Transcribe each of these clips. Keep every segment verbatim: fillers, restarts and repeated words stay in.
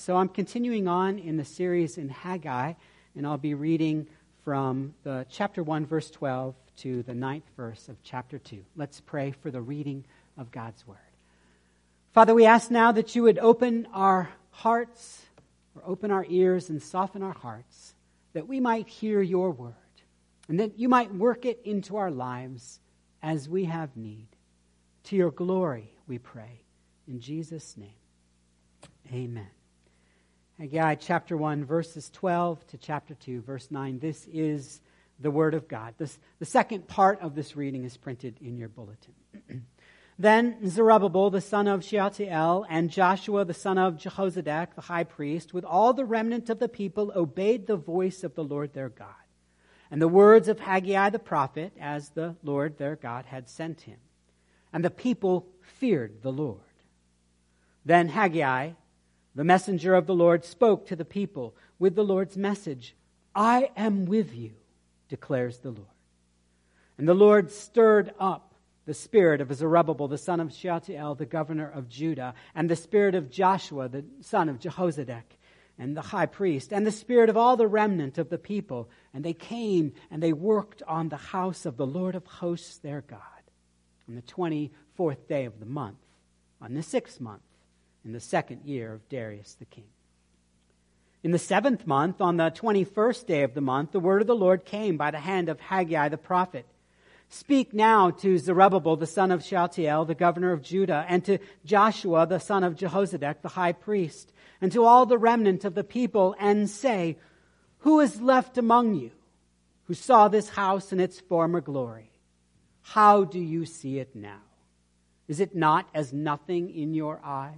So I'm continuing on in the series in Haggai, and I'll be reading from the chapter one, verse twelve, to the ninth verse of chapter two. Let's pray for the reading of God's word. Father, we ask now that you would open our hearts, or open our ears and soften our hearts, that we might hear your word, and that you might work it into our lives as we have need. To your glory, we pray. In Jesus' name, amen. Haggai chapter one, verses twelve to chapter two, verse nine. This is the word of God. This, the second part of this reading is printed in your bulletin. Then Zerubbabel, the son of Shealtiel, and Joshua, the son of Jehozadak, the high priest, with all the remnant of the people, obeyed the voice of the Lord their God, and the words of Haggai the prophet, as the Lord their God had sent him. And the people feared the Lord. Then Haggai, the messenger of the Lord, spoke to the people with the Lord's message. I am with you, declares the Lord. And the Lord stirred up the spirit of Zerubbabel, the son of Shealtiel, the governor of Judah, and the spirit of Joshua, the son of Jehozadak, and the high priest, and the spirit of all the remnant of the people. And they came and they worked on the house of the Lord of hosts their God on the twenty-fourth day of the month, on the sixth month, in the second year of Darius the king. In the seventh month, on the twenty-first day of the month, the word of the Lord came by the hand of Haggai the prophet. Speak now to Zerubbabel, the son of Shealtiel, the governor of Judah, and to Joshua, the son of Jehozadak, the high priest, and to all the remnant of the people, and say, who is left among you who saw this house in its former glory? How do you see it now? Is it not as nothing in your eyes?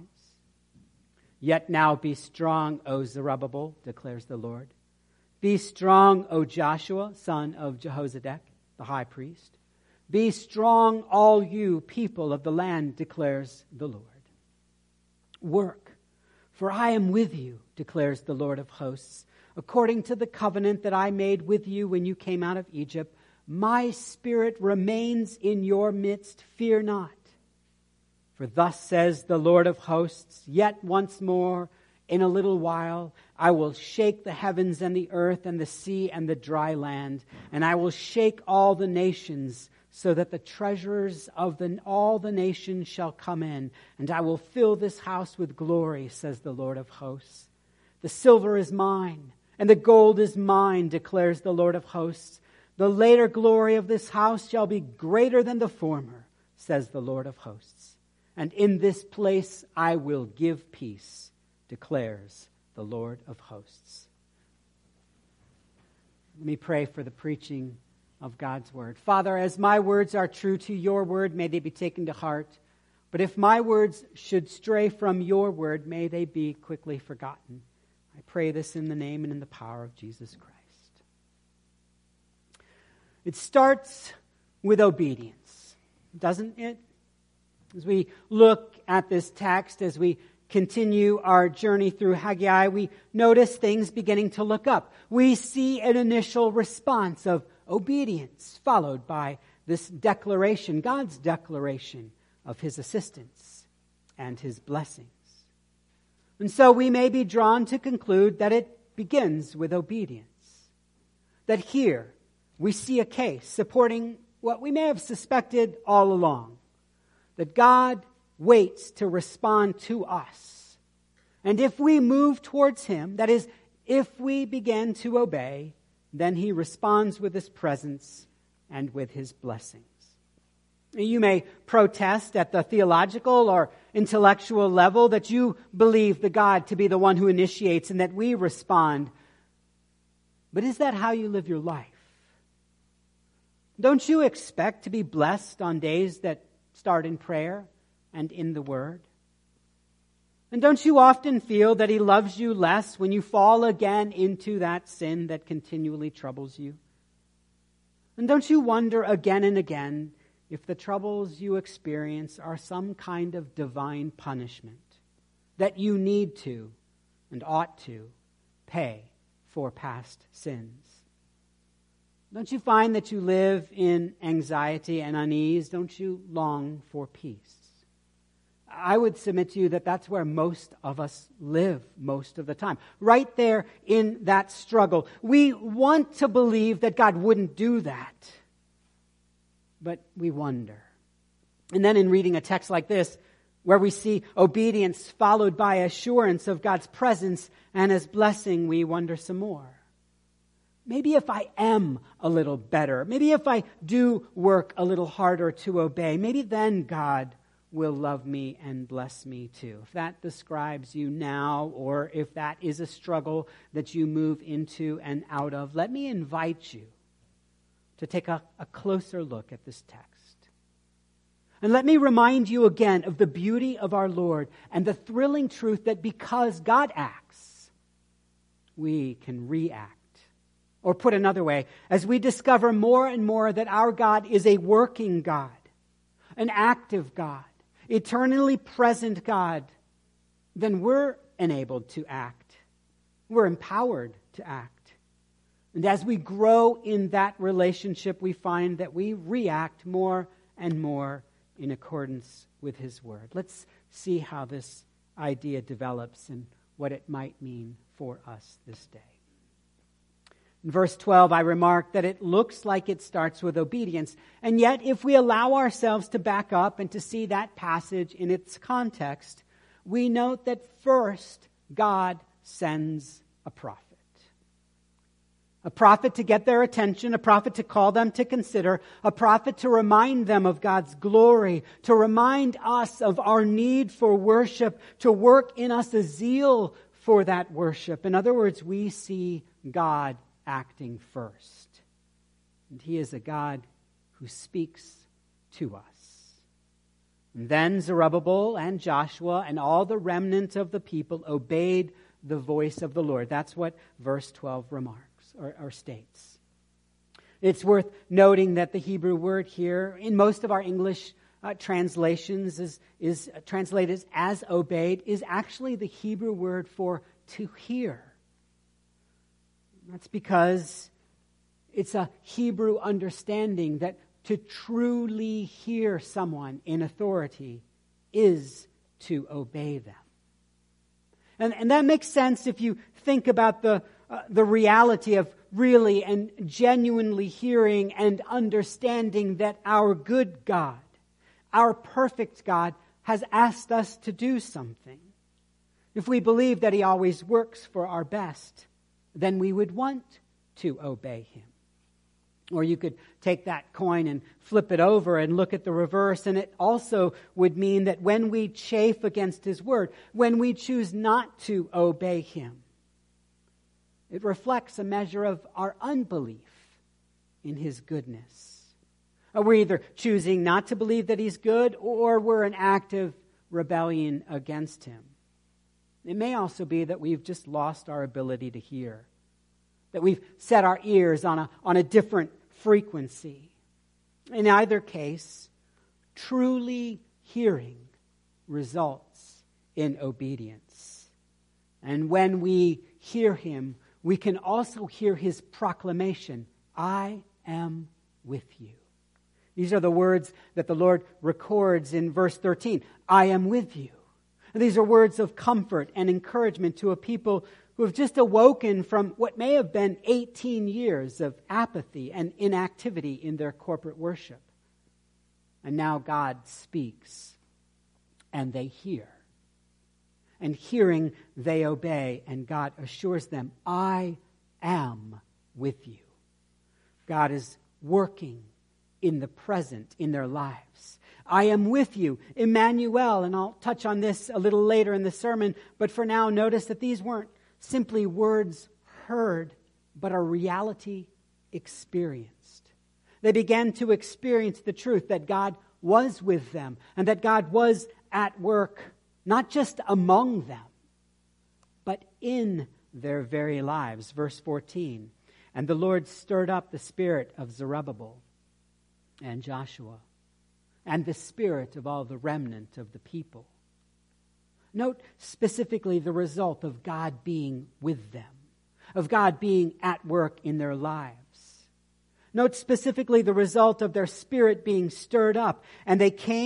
Yet now be strong, O Zerubbabel, declares the Lord. Be strong, O Joshua, son of Jehozadak, the high priest. Be strong, all you people of the land, declares the Lord. Work, for I am with you, declares the Lord of hosts. According to the covenant that I made with you when you came out of Egypt, my spirit remains in your midst. Fear not. For thus says the Lord of hosts, yet once more, in a little while, I will shake the heavens and the earth and the sea and the dry land, and I will shake all the nations, so that the treasurers of the, all the nations shall come in, and I will fill this house with glory, says the Lord of hosts. The silver is mine, and the gold is mine, declares the Lord of hosts. The later glory of this house shall be greater than the former, says the Lord of hosts. And in this place I will give peace, declares the Lord of hosts. Let me pray for the preaching of God's word. Father, as my words are true to your word, may they be taken to heart. But if my words should stray from your word, may they be quickly forgotten. I pray this in the name and in the power of Jesus Christ. It starts with obedience, doesn't it? As we look at this text, as we continue our journey through Haggai, we notice things beginning to look up. We see an initial response of obedience, followed by this declaration, God's declaration of his assistance and his blessings. And so we may be drawn to conclude that it begins with obedience. That here we see a case supporting what we may have suspected all along. That God waits to respond to us. And if we move towards him, that is, if we begin to obey, then he responds with his presence and with his blessings. You may protest at the theological or intellectual level that you believe the God to be the one who initiates and that we respond. But is that how you live your life? Don't you expect to be blessed on days that start in prayer and in the Word? And don't you often feel that he loves you less when you fall again into that sin that continually troubles you? And don't you wonder again and again if the troubles you experience are some kind of divine punishment that you need to and ought to pay for past sins? Don't you find that you live in anxiety and unease? Don't you long for peace? I would submit to you that that's where most of us live most of the time. Right there in that struggle. We want to believe that God wouldn't do that. But we wonder. And then in reading a text like this, where we see obedience followed by assurance of God's presence and His blessing, we wonder some more. Maybe if I am a little better, maybe if I do work a little harder to obey, maybe then God will love me and bless me too. If that describes you now, or if that is a struggle that you move into and out of, let me invite you to take a, a closer look at this text. And let me remind you again of the beauty of our Lord and the thrilling truth that because God acts, we can react. Or put another way, as we discover more and more that our God is a working God, an active God, eternally present God, then we're enabled to act. We're empowered to act. And as we grow in that relationship, we find that we react more and more in accordance with His Word. Let's see how this idea develops and what it might mean for us this day. In verse twelve, I remarked that it looks like it starts with obedience. And yet, if we allow ourselves to back up and to see that passage in its context, we note that first, God sends a prophet. A prophet to get their attention, a prophet to call them to consider, a prophet to remind them of God's glory, to remind us of our need for worship, to work in us a zeal for that worship. In other words, we see God acting first. And He is a God who speaks to us. And then Zerubbabel and Joshua and all the remnant of the people obeyed the voice of the Lord. That's what verse twelve remarks or, or states. It's worth noting that the Hebrew word here, in most of our English uh, translations, is, is translated as obeyed, is actually the Hebrew word for to hear. That's because it's a Hebrew understanding that to truly hear someone in authority is to obey them. And, and that makes sense if you think about the, uh, the reality of really and genuinely hearing and understanding that our good God, our perfect God, has asked us to do something. If we believe that He always works for our best, then we would want to obey Him. Or you could take that coin and flip it over and look at the reverse, and it also would mean that when we chafe against His word, when we choose not to obey Him, it reflects a measure of our unbelief in His goodness. We're either choosing not to believe that He's good, or we're in active rebellion against Him. It may also be that we've just lost our ability to hear, that we've set our ears on a, on a different frequency. In either case, truly hearing results in obedience. And when we hear Him, we can also hear His proclamation, I am with you. These are the words that the Lord records in verse thirteen. I am with you. And these are words of comfort and encouragement to a people who have just awoken from what may have been eighteen years of apathy and inactivity in their corporate worship. And now God speaks, and they hear. And hearing, they obey, and God assures them, I am with you. God is working in the present, in their lives. I am with you, Emmanuel, and I'll touch on this a little later in the sermon, but for now, notice that these weren't simply words heard, but a reality experienced. They began to experience the truth that God was with them and that God was at work, not just among them, but in their very lives. Verse fourteen, and the Lord stirred up the spirit of Zerubbabel and Joshua and the spirit of all the remnant of the people. Note specifically the result of God being with them, of God being at work in their lives. Note specifically the result of their spirit being stirred up, and they came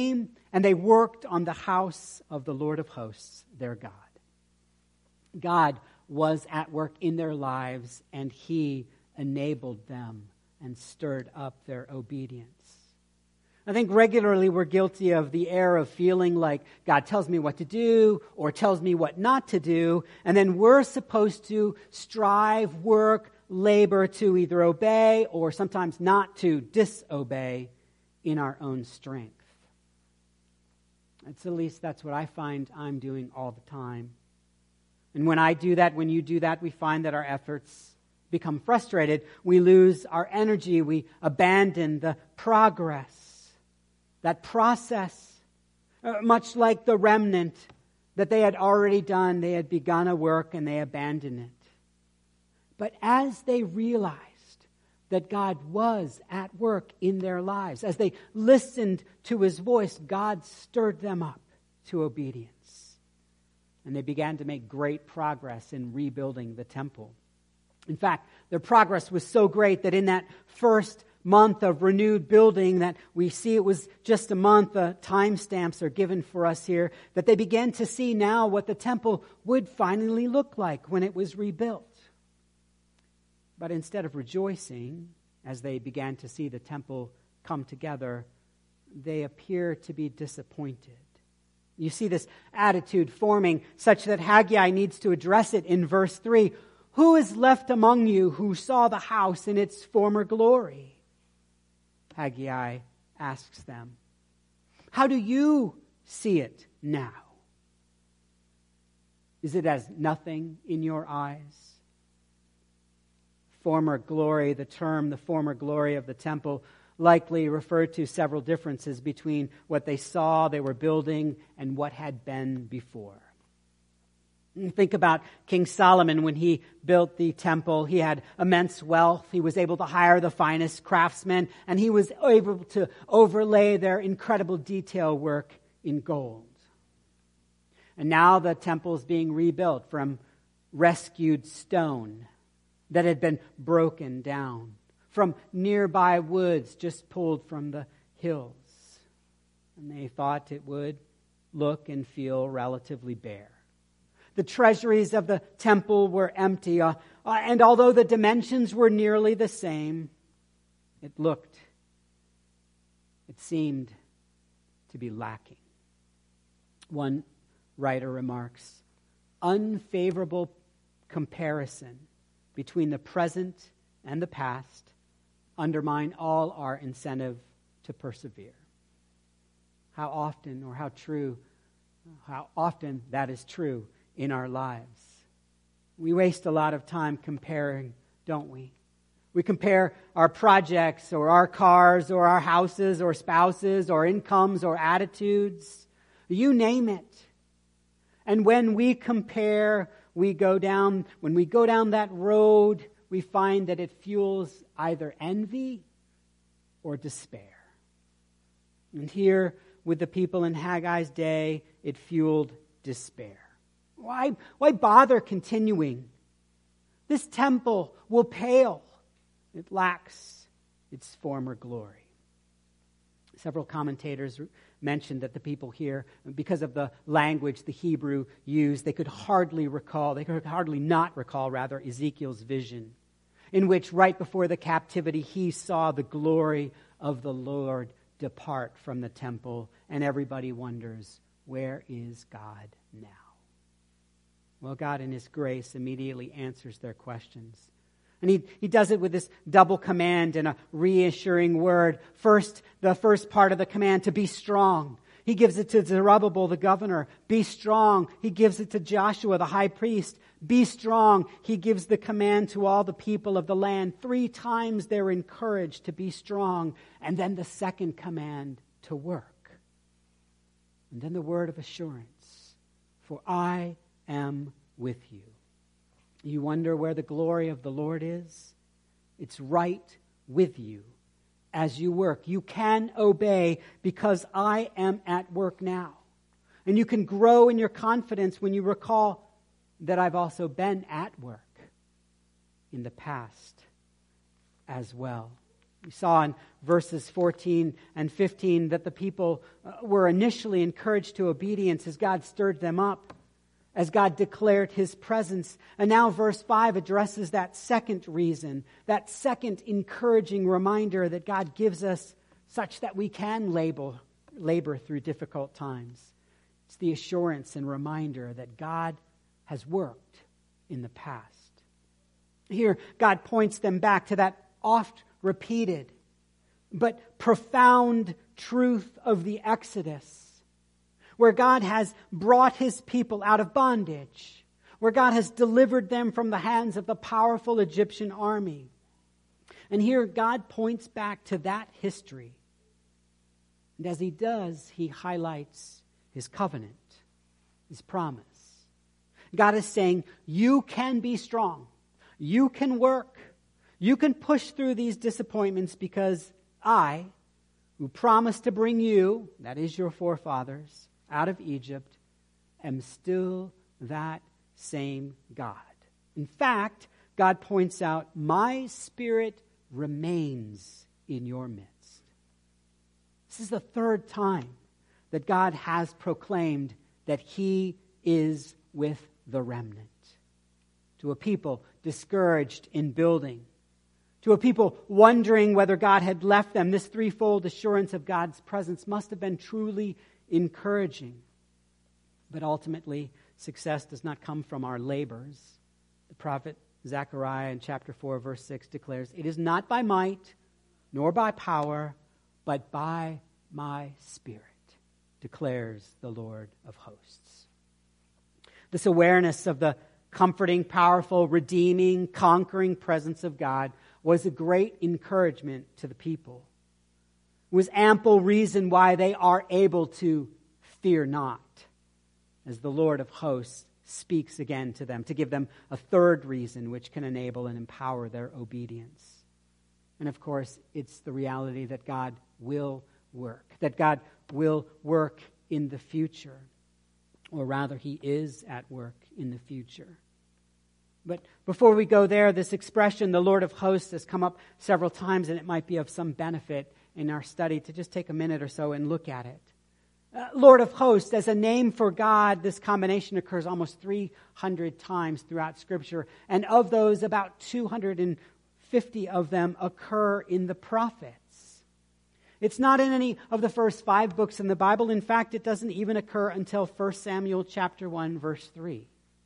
and they worked on the house of the Lord of hosts, their God. God was at work in their lives, and he enabled them and stirred up their obedience. I think regularly we're guilty of the error of feeling like God tells me what to do or tells me what not to do, and then we're supposed to strive, work, labor to either obey or sometimes not to disobey in our own strength. It's at least that's what I find I'm doing all the time. And when I do that, when you do that, we find that our efforts become frustrated. We lose our energy. We abandon the progress, that process, uh, much like the remnant that they had already done. They had begun a work and they abandoned it. But as they realized that God was at work in their lives, as they listened to his voice, God stirred them up to obedience. And they began to make great progress in rebuilding the temple. In fact, their progress was so great that in that first month of renewed building that we see it was just a month, the timestamps are given for us here, that they began to see now what the temple would finally look like when it was rebuilt. But instead of rejoicing as they began to see the temple come together, they appear to be disappointed. You see this attitude forming such that Haggai needs to address it in verse three. Who is left among you who saw the house in its former glory? Haggai asks them. How do you see it now? Is it as nothing in your eyes? Former glory, the term, the former glory of the temple, likely referred to several differences between what they saw they were building and what had been before. Think about King Solomon when he built the temple. He had immense wealth. He was able to hire the finest craftsmen, and he was able to overlay their incredible detail work in gold. And now the temple is being rebuilt from rescued stone that had been broken down, from nearby woods just pulled from the hills. And they thought it would look and feel relatively bare. The treasuries of the temple were empty, uh, uh, and although the dimensions were nearly the same, it looked, it seemed to be lacking. One writer remarks, unfavorable comparison between the present and the past undermine all our incentive to persevere. How often or how true, how often that is true in our lives. We waste a lot of time comparing, don't we? We compare our projects or our cars or our houses or spouses or incomes or attitudes. You name it. And when we compare, we go down, when we go down that road, we find that it fuels either envy or despair. And here, with the people in Haggai's day, it fueled despair. Why, why bother continuing? This temple will pale. It lacks its former glory. Several commentators mentioned that the people here, because of the language the Hebrew used, they could hardly recall, they could hardly not recall, rather, Ezekiel's vision, in which right before the captivity he saw the glory of the Lord depart from the temple, and everybody wonders, where is God now? Well, God in his grace immediately answers their questions. And he, he does it with this double command and a reassuring word. First, the first part of the command, to be strong. He gives it to Zerubbabel, the governor. Be strong. He gives it to Joshua, the high priest. Be strong. He gives the command to all the people of the land. Three times they're encouraged to be strong. And then the second command, to work. And then the word of assurance. For I am with you. You wonder where the glory of the Lord is? It's right with you as you work. You can obey because I am at work now. And you can grow in your confidence when you recall that I've also been at work in the past as well. We saw in verses fourteen and fifteen that the people were initially encouraged to obedience as God stirred them up, as God declared His presence. And now verse five addresses that second reason, that second encouraging reminder that God gives us such that we can labor, labor through difficult times. It's the assurance and reminder that God has worked in the past. Here, God points them back to that oft repeated but profound truth of the Exodus, where God has brought His people out of bondage, where God has delivered them from the hands of the powerful Egyptian army. And here God points back to that history. And as He does, He highlights His covenant, His promise. God is saying, you can be strong. You can work. You can push through these disappointments because I, who promised to bring you, that is your forefathers, out of Egypt, am still that same God. In fact, God points out, my Spirit remains in your midst. This is the third time that God has proclaimed that He is with the remnant. To a people discouraged in building, to a people wondering whether God had left them, this threefold assurance of God's presence must have been truly encouraging. But ultimately, success does not come from our labors. The prophet Zechariah in chapter four, verse six declares, it is not by might, nor by power, but by my Spirit, declares the Lord of hosts. This awareness of the comforting, powerful, redeeming, conquering presence of God was a great encouragement to the people. It was ample reason why they are able to fear not, as the Lord of hosts speaks again to them, to give them a third reason which can enable and empower their obedience. And of course, it's the reality that God will work, that God will work in the future, or rather, He is at work in the future. But before we go there, this expression, the Lord of hosts, has come up several times, and it might be of some benefit in our study to just take a minute or so and look at it. Uh, Lord of hosts, as a name for God, this combination occurs almost three hundred times throughout Scripture. And of those, about two hundred fifty of them occur in the prophets. It's not in any of the first five books in the Bible. In fact, it doesn't even occur until First Samuel chapter one, verse three.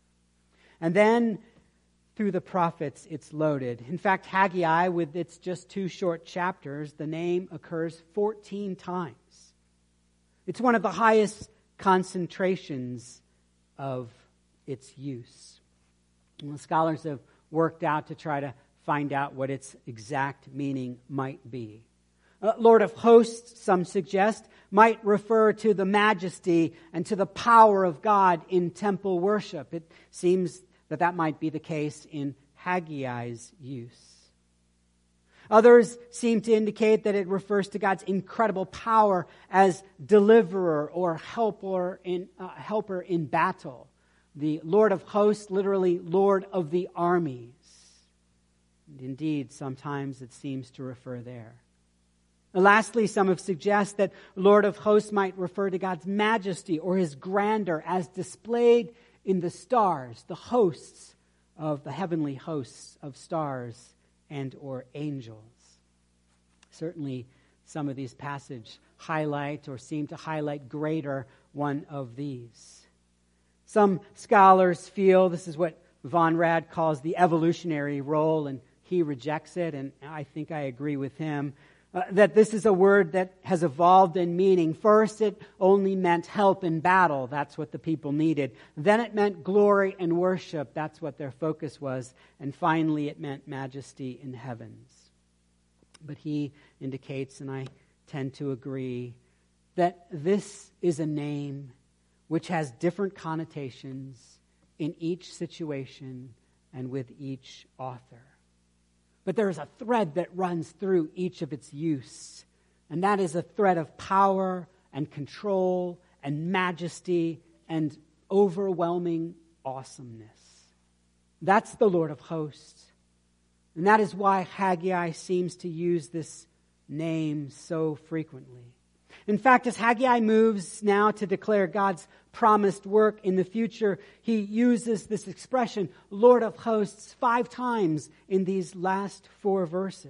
And then through the prophets, it's loaded. In fact, Haggai, with its just two short chapters, the name occurs fourteen times. It's one of the highest concentrations of its use. And the scholars have worked out to try to find out what its exact meaning might be. Uh, Lord of hosts, some suggest, might refer to the majesty and to the power of God in temple worship. It seems that that might be the case in Haggai's use. Others seem to indicate that it refers to God's incredible power as deliverer or helper in, uh, helper in battle. The Lord of hosts, literally Lord of the armies. And indeed, sometimes it seems to refer there. And lastly, some have suggested that Lord of hosts might refer to God's majesty or His grandeur as displayed in the stars, the hosts of the heavenly hosts of stars and or angels. Certainly, some of these passages highlight or seem to highlight greater one of these. Some scholars feel this is what Von Rad calls the evolutionary role, and he rejects it, and I think I agree with him, uh, that this is a word that has evolved in meaning. First, it only meant help in battle. That's what the people needed. Then it meant glory and worship. That's what their focus was. And finally, it meant majesty in heavens. But he indicates, and I tend to agree, that this is a name which has different connotations in each situation and with each author. But there is a thread that runs through each of its use, and that is a thread of power and control and majesty and overwhelming awesomeness. That's the Lord of hosts. And that is why Haggai seems to use this name so frequently. In fact, as Haggai moves now to declare God's promised work in the future, he uses this expression, Lord of hosts, five times in these last four verses.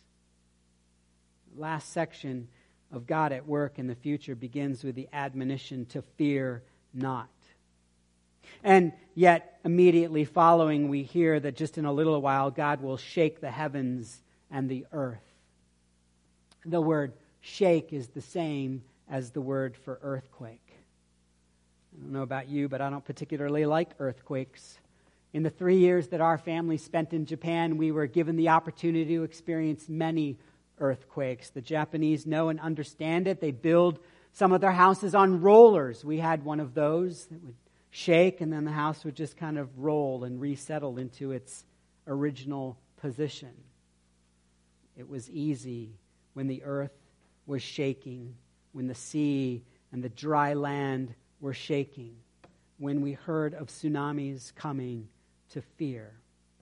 The last section of God at work in the future begins with the admonition to fear not. And yet, immediately following, we hear that just in a little while, God will shake the heavens and the earth. The word shake is the same as the word for earthquake. I don't know about you, but I don't particularly like earthquakes. In the three years that our family spent in Japan, we were given the opportunity to experience many earthquakes. The Japanese know and understand it. They build some of their houses on rollers. We had one of those that would shake, and then the house would just kind of roll and resettle into its original position. It was easy when the earth was shaking, when the sea and the dry land were shaking, when we heard of tsunamis coming, to fear.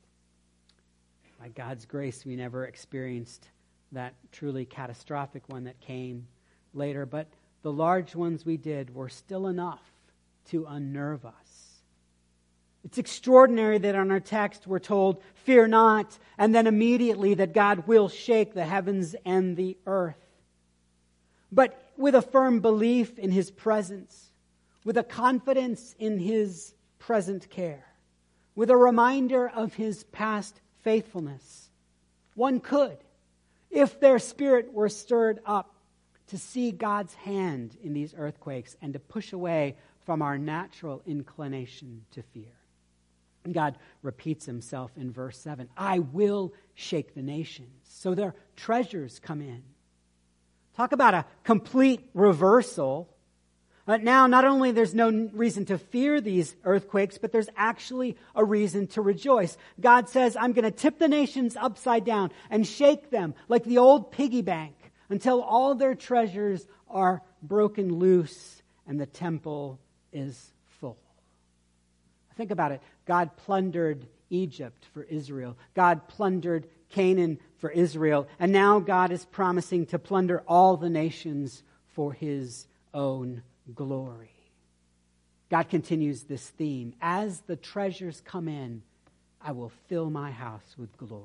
By God's grace, we never experienced that truly catastrophic one that came later, but the large ones we did were still enough to unnerve us. It's extraordinary that on our text we're told, fear not, and then immediately that God will shake the heavens and the earth. But with a firm belief in His presence, with a confidence in His present care, with a reminder of His past faithfulness, one could, if their spirit were stirred up, to see God's hand in these earthquakes and to push away from our natural inclination to fear. And God repeats Himself in verse seven. I will shake the nations. So their treasures come in. Talk about a complete reversal. Uh, now, not only there's no reason to fear these earthquakes, but there's actually a reason to rejoice. God says, I'm going to tip the nations upside down and shake them like the old piggy bank until all their treasures are broken loose and the temple is full. Think about it. God plundered Egypt for Israel. God plundered Canaan for Israel. And now God is promising to plunder all the nations for His own glory. God continues this theme. As the treasures come in, I will fill my house with glory.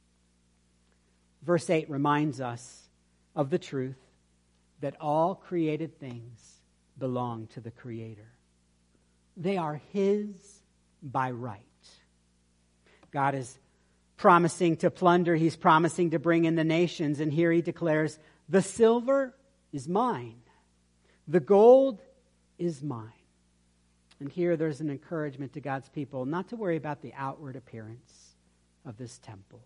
Verse eight reminds us of the truth that all created things belong to the Creator. They are His by right. God is promising to plunder. He's promising to bring in the nations. And here He declares, the silver is mine. The gold is mine. And here there's an encouragement to God's people not to worry about the outward appearance of this temple.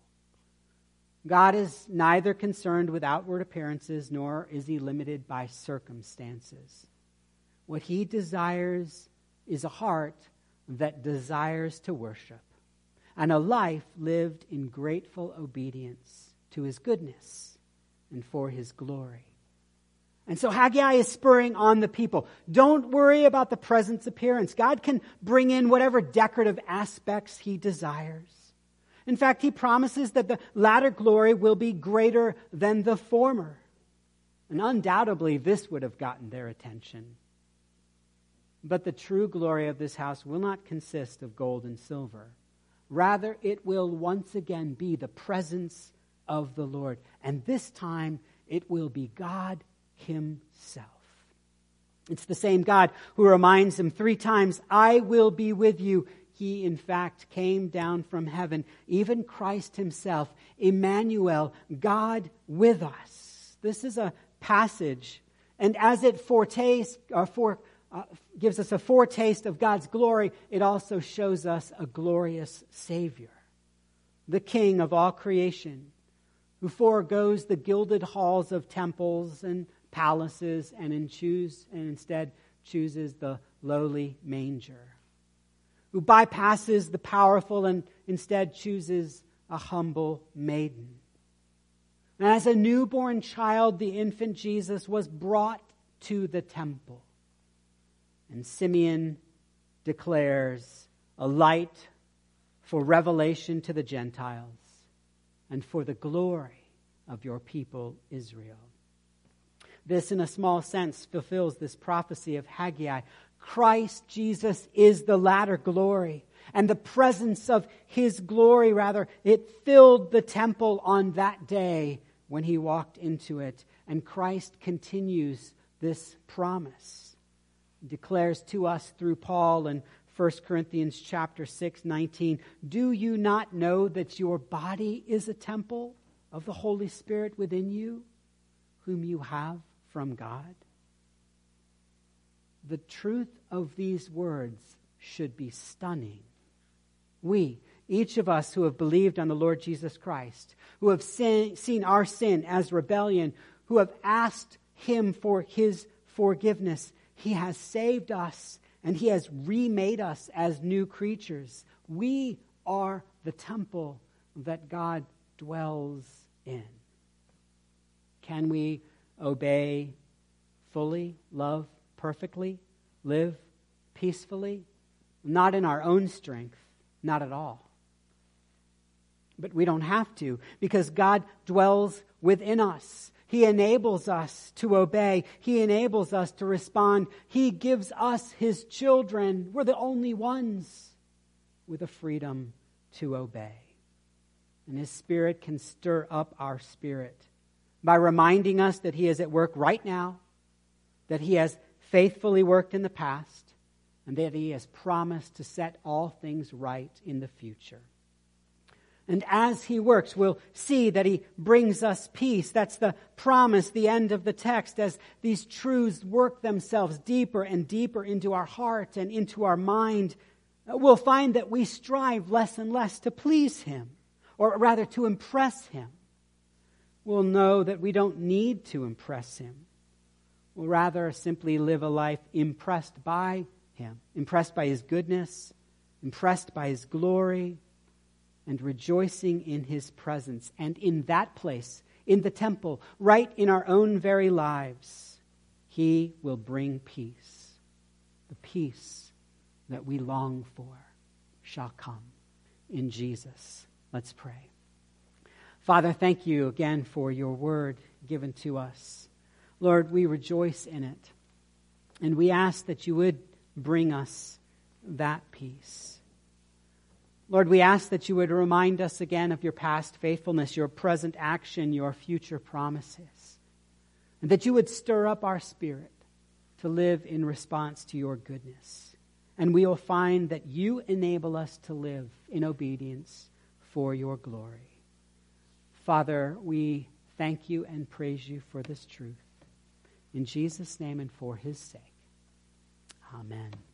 God is neither concerned with outward appearances, nor is He limited by circumstances. What He desires is a heart that desires to worship, and a life lived in grateful obedience to His goodness and for His glory. And so Haggai is spurring on the people. Don't worry about the present appearance. God can bring in whatever decorative aspects He desires. In fact, He promises that the latter glory will be greater than the former. And undoubtedly, this would have gotten their attention. But the true glory of this house will not consist of gold and silver. Rather, it will once again be the presence of the Lord. And this time, it will be God Himself. It's the same God who reminds them three times, I will be with you. He, in fact, came down from heaven. Even Christ Himself, Emmanuel, God with us. This is a passage, and as it foretastes, or fore, uh, gives us a foretaste of God's glory, it also shows us a glorious Savior, the King of all creation, who foregoes the gilded halls of temples and palaces and, in choose, and instead chooses the lowly manger, who bypasses the powerful and instead chooses a humble maiden. And as a newborn child, the infant Jesus was brought to the temple. And Simeon declares a light for revelation to the Gentiles and for the glory of your people Israel. This, in a small sense, fulfills this prophecy of Haggai. Christ Jesus is the latter glory, and the presence of his glory, rather, it filled the temple on that day when he walked into it. And Christ continues this promise. He declares to us through Paul in First Corinthians chapter six, nineteen, do you not know that your body is a temple of the Holy Spirit within you, whom you have from God? The truth of these words should be stunning. We, each of us who have believed on the Lord Jesus Christ, who have sin, seen our sin as rebellion, who have asked him for his forgiveness, he has saved us and he has remade us as new creatures. We are the temple that God dwells in. Can we obey fully, love perfectly, live peacefully? Not in our own strength, not at all. But we don't have to, because God dwells within us. He enables us to obey. He enables us to respond. He gives us his children. We're the only ones with the freedom to obey. And his Spirit can stir up our spirit by reminding us that he is at work right now, that he has faithfully worked in the past, and that he has promised to set all things right in the future. And as he works, we'll see that he brings us peace. That's the promise, the end of the text, as these truths work themselves deeper and deeper into our heart and into our mind. We'll find that we strive less and less to please him, or rather to impress him. We'll know that we don't need to impress him. We'll rather simply live a life impressed by him, impressed by his goodness, impressed by his glory, and rejoicing in his presence. And in that place, in the temple, right in our own very lives, he will bring peace. The peace that we long for shall come in Jesus. Let's pray. Father, thank you again for your word given to us. Lord, we rejoice in it. And we ask that you would bring us that peace. Lord, we ask that you would remind us again of your past faithfulness, your present action, your future promises. And that you would stir up our spirit to live in response to your goodness. And we will find that you enable us to live in obedience for your glory. Father, we thank you and praise you for this truth. In Jesus' name and for his sake. Amen.